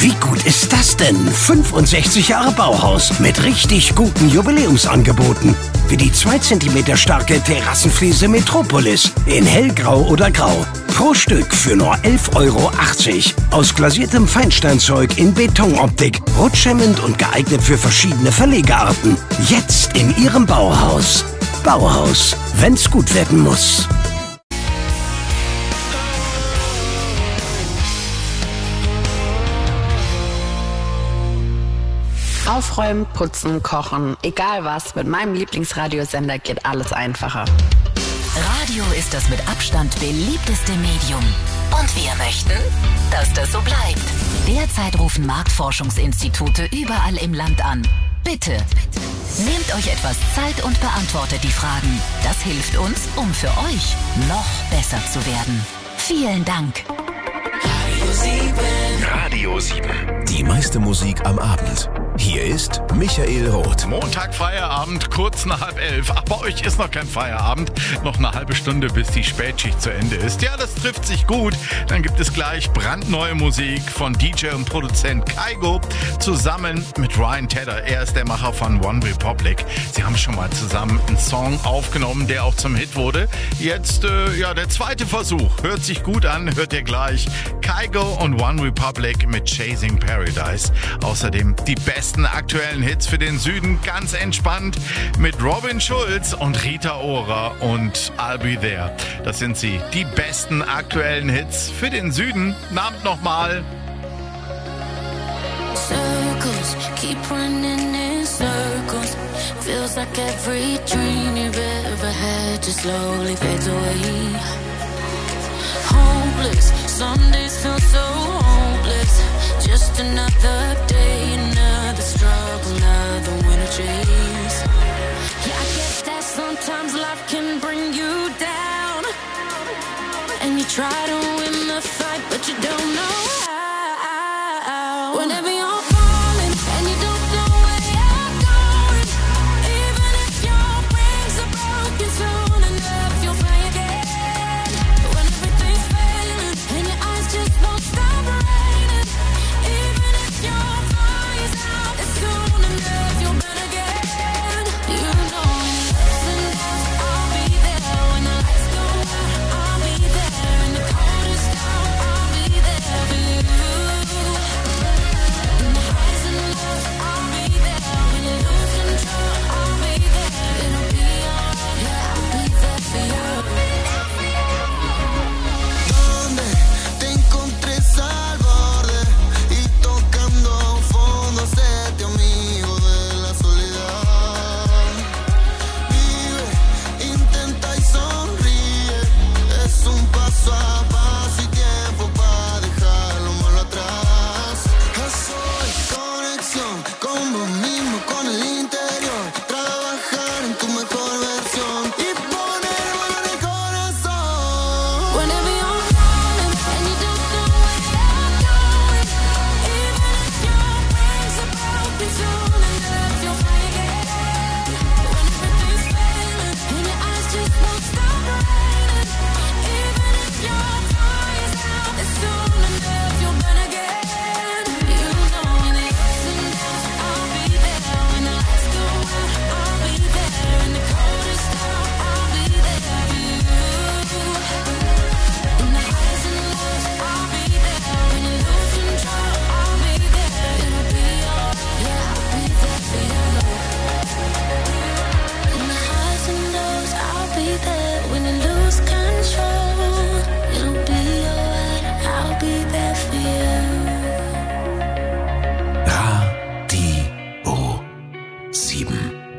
Wie gut ist das denn? 65 Jahre Bauhaus mit richtig guten Jubiläumsangeboten. Wie die 2 cm starke Terrassenfliese Metropolis in hellgrau oder grau. Pro Stück für nur 11,80 €. Aus glasiertem Feinsteinzeug in Betonoptik. Rutschhemmend und geeignet für verschiedene Verlegearten. Jetzt in Ihrem Bauhaus. Bauhaus, wenn's gut werden muss. Aufräumen, putzen, kochen, egal was, mit meinem Lieblingsradiosender geht alles einfacher. Radio ist das mit Abstand beliebteste Medium. Und wir möchten, dass das so bleibt. Derzeit rufen Marktforschungsinstitute überall im Land an. Bitte, nehmt euch etwas Zeit und beantwortet die Fragen. Das hilft uns, um für euch noch besser zu werden. Vielen Dank. Radio 7. Die meiste Musik am Abend. Hier ist Michael Roth. Montag Feierabend, kurz nach 10:30. Ach, bei euch ist noch kein Feierabend. Noch eine halbe Stunde, bis die Spätschicht zu Ende ist. Ja, das trifft sich gut. Dann gibt es gleich brandneue Musik von DJ und Produzent Kygo zusammen mit Ryan Tedder. Er ist der Macher von One Republic. Sie haben schon mal zusammen einen Song aufgenommen, der auch zum Hit wurde. Jetzt, der zweite Versuch. Hört sich gut an, hört ihr gleich. Kygo und One Republic mit Chasing Paradise. Außerdem die besten aktuellen Hits für den Süden, ganz entspannt mit Robin Schulz und Rita Ora und I'll Be There. Das sind sie, die besten aktuellen Hits für den Süden. Namt nochmal. Circles, keep running in circles. Feels like every dream you've ever had just slowly fades away. Hopeless, some days feel so hopeless. Just another day, another struggle, another winter chase. Yeah, I get that sometimes life can bring you down, and you try to win the fight, but you don't know how. Whenever you're falling and you don't know where you're going, even if your wings are broken, soon enough you'll fly again. When everything's failing and your eyes just won't stop raining, even if your fire's out, as soon enough you'll burn again. You know when the ups and downs, I'll be there. When the lights go out, I'll be there. In the coldest hour, I'll be there for you. In the highs and lows, I'll be there. When you lose control, I'll be there. It'll be alright, yeah, I'll be there for you. Donde te encontré al borde y tocando a un fondo, séte amigo de la soledad. Vive, intenta y sonríe, es un paso a paso y tiempo para dejar lo malo atrás. Soy conexión con vos mismo, con el interior, trabajar en tu mejor versión y poner mano en el corazón. Whenever you're falling and you don't know where you're going, even if your wings are broken, soon enough you'll fly again. When everything's failing and your eyes just won't stop raining, even if your fire's out, as soon enough you'll burn again. You know when the ups and downs, I'll be there. When the lights go out, I'll be there. In the coldest hour, I'll be there for you. In the highs and lows, I'll be there. When you lose control, I'll be there. It'll be alright, yeah, I'll be there for you. In the highs and lows, I'll be there. When you lose control, it'll be alright, I'll be there for you. Radio 7.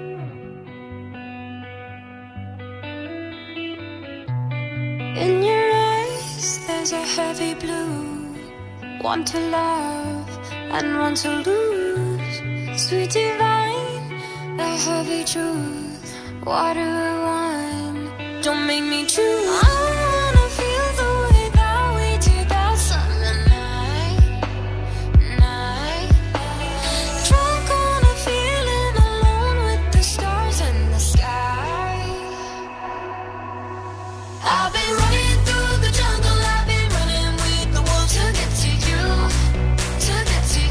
In your eyes, there's a heavy blue. One to love and one to lose. Sweet divine, the heavy truth. Water or wine, don't make me choose. I wanna feel the way that we did that summer night. Drunk on a feeling alone with the stars in the sky. I've been running through the jungle, I've been running with the wolves to get to you, to get to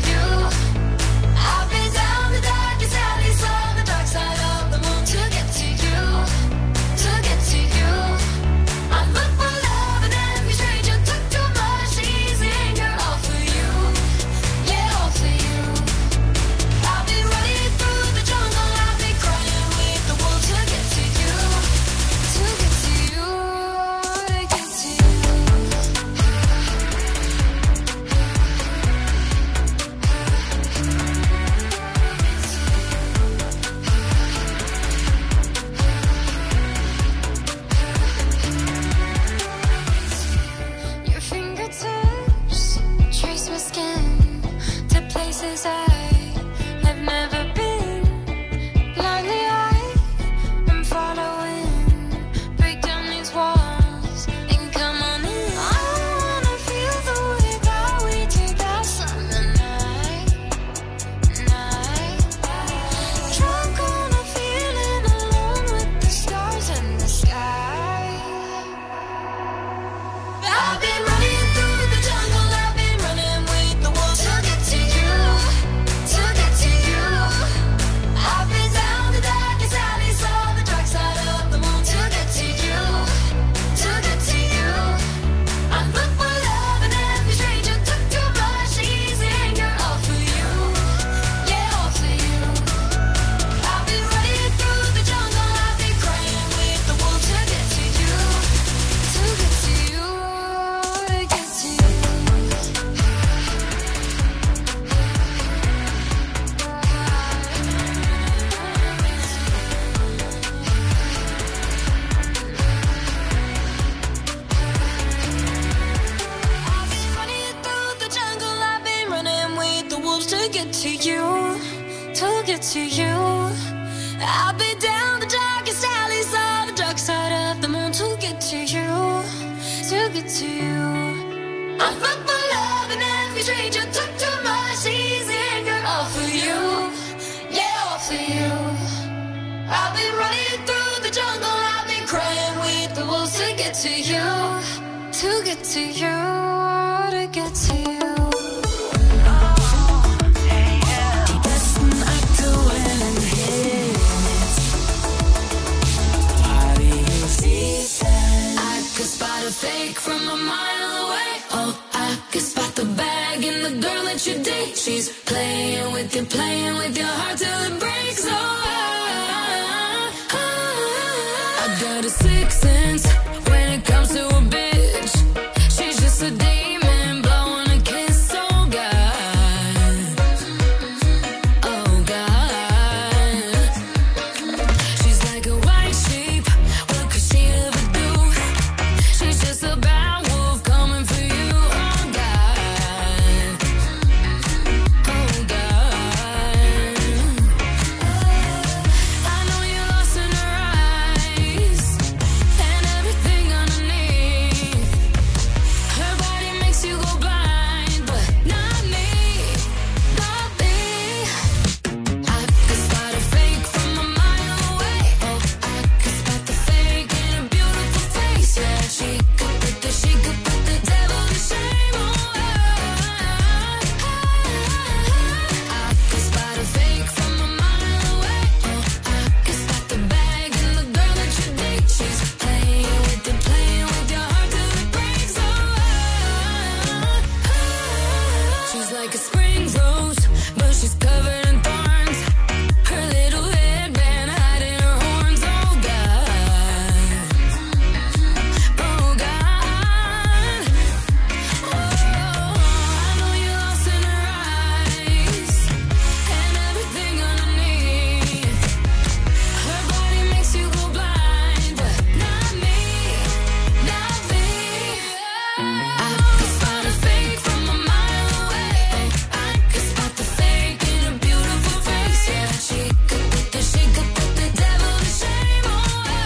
get to you. I'll be down the darkest alleys of the dark side of the moon to get to you, to get to you. I'm up for love and every stranger took too much easy anger. All for you, yeah, all for you. I'll be running through the jungle, I'll be crying with the wolves to get to you, to get to you, to get to you. Spot a fake from a mile away. Oh, I can spot the bag in the girl that you date. She's playing with your heart till it breaks. Oh, I got a sixth sense when it comes to a bitch. She's just a demon blowing a kiss. Oh God, oh God. She's like a white sheep. What could she ever do? She's just a bad wolf coming for you, oh God, oh God. I know you're lost in her eyes and everything underneath. Her body makes you go blind, but not me, not me. I could spot a fake from a mile away. Oh, I could spot the fake in a beautiful face. Yeah, she could put the devil to shame. Oh, I could spot a fake from a mile away. Oh, I could spot the bag in the girl that you date. She's playing with your heart till it breaks. Oh, she's like a spring rose, but she's covered in thorns. Her little headband hiding her horns. Oh God, oh God. Oh, I know you're lost in her eyes and everything underneath. Her body makes you go blind, but not me, not me. I could spot a fake from a mile away. I could spot the fake in a beautiful face. Yeah, she could put the devil to shame. Oh,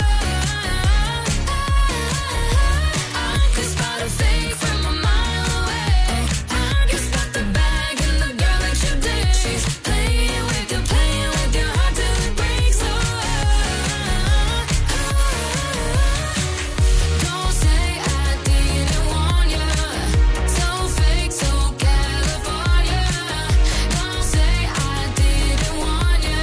I could spot a fake from a mile away. I could spot the bag in the girl that you date. She's playing with your heart till it breaks. Oh, don't say I didn't warn you. So fake, so California. Don't say I didn't warn you.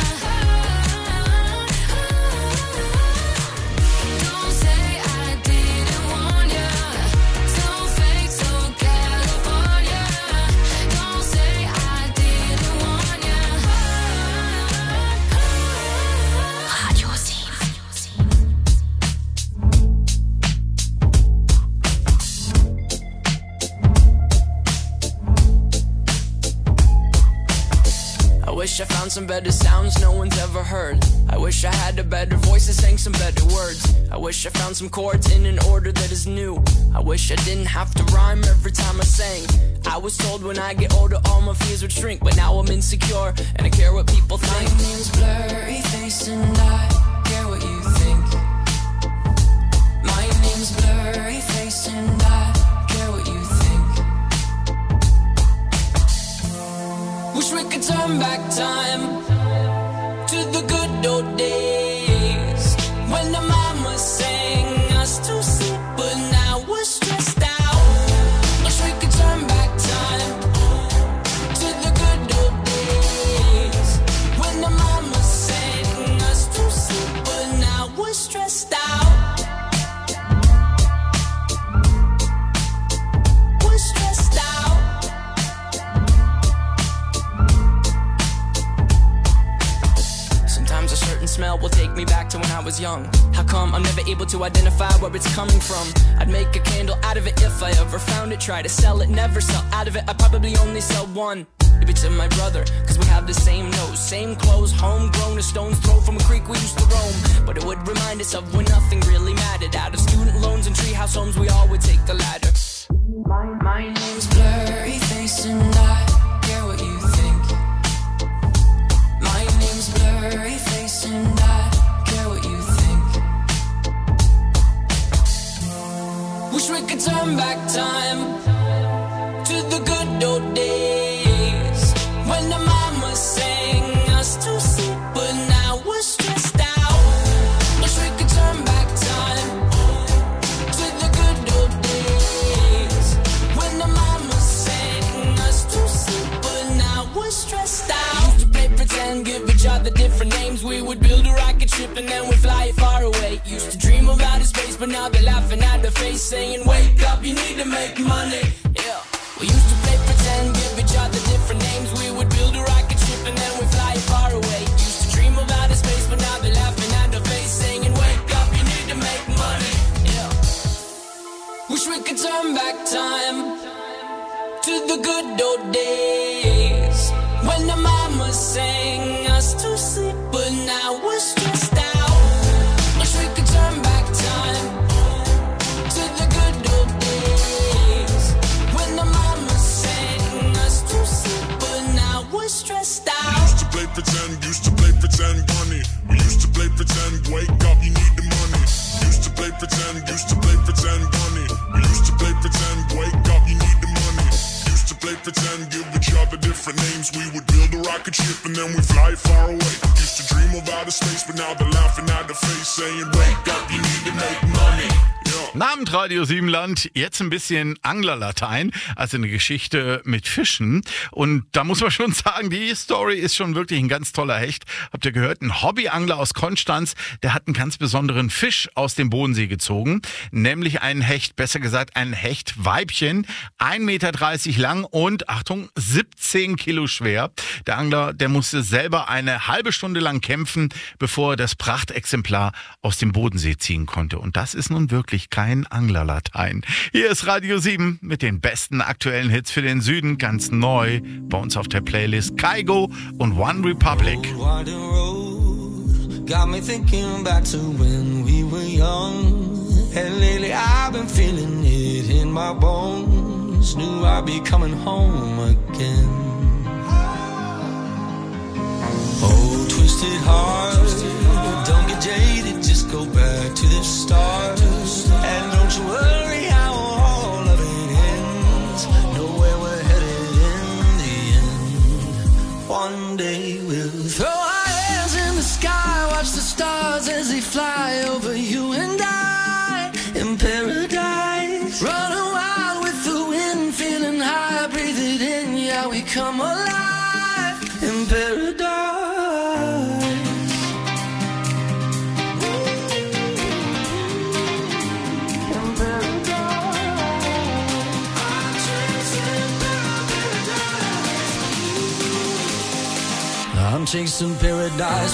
Don't say I didn't warn you. So fake, so California. Don't say I didn't warn you. Radio 7. I wish I found some better sounds no one's ever heard. I wish I had a better voice that sang some better words. I wish I found some chords in an order that is new. I wish I didn't have to rhyme every time I sang. I was told when I get older all my fears would shrink, but now I'm insecure and I care what people think. My name's Blurry Face and I care what you think. My name's Blurry Face and I care what you think. Wish we could turn back time to the good old days when the mama sang us to sleep, but now we're stressed out. Wish we could turn back time to the good old days when the mama sang us to sleep, but now we're stressed out. We're stressed out. Sometimes a certain smell will take me back to when I was young. How come I'm never able to identify where it's coming from? I'd make a candle out of it if I ever found it. Try to sell it, never sell out of it. I probably only sell one. Maybe to my brother, cause we have the same nose, same clothes, homegrown, a stone's throw from a creek we used to roam. But it would remind us of when nothing really mattered. Out of student loans and treehouse homes, we all would take the ladder. My name's Blurry Face and I care what you think. My name's give each other different names. We would build a rocket ship and then we'd fly far away. Used to dream of outer space, but now they're laughing at the face, saying, wake up, you need to make money. Yeah. We used to play pretend, give each other different names. We would build a rocket ship and then we'd fly far away. Used to dream of outer space, but now they're laughing at the face, saying, wake up, you need to make money. Yeah. Wish we could turn back time to the good old days when the mama sang us to sleep, but now we're stressed out. Wish we could turn back time to the good old days when the mama sang us to sleep, but now we're stressed out. We used to play pretend, bunny. We used to play pretend, wake up, you need the money. Used to play pretend, bunny. We used to play pretend, wake up, you need the money. Used to play pretend, give each other different names. We would build a rocket ship and then we fly far away. Used to dream of outer space, but now they're laughing at the face, saying, wake up, you need to make money. Abend Radio Siebenland, jetzt ein bisschen Anglerlatein, also eine Geschichte mit Fischen. Und da muss man schon sagen, die Story ist schon wirklich ein ganz toller Hecht. Habt ihr gehört? Ein Hobbyangler aus Konstanz, der hat einen ganz besonderen Fisch aus dem Bodensee gezogen. Nämlich einen Hecht, besser gesagt ein Hechtweibchen, 1,30 Meter lang und, Achtung, 17 Kilo schwer. Der Angler, der musste selber eine halbe Stunde lang kämpfen, bevor er das Prachtexemplar aus dem Bodensee ziehen konnte. Und das ist nun wirklich kein Anglerlatein. Hier ist Radio 7 mit den besten aktuellen Hits für den Süden, ganz neu bei uns auf der Playlist. Kygo und One Republic. Got me thinking back to when we were young. And lately I've been feeling it in my bones. Knew I'd be coming home again. Oh, twisted heart, don't get jaded, just go back to the start. And don't you worry how all of it ends. Know where we're headed in the end. One day we'll throw our hands in the sky, watch the stars as they fly over you and I. In paradise, run wild with the wind, feeling high, breathe it in, yeah, we come alive. In paradise. I'm chasing paradise.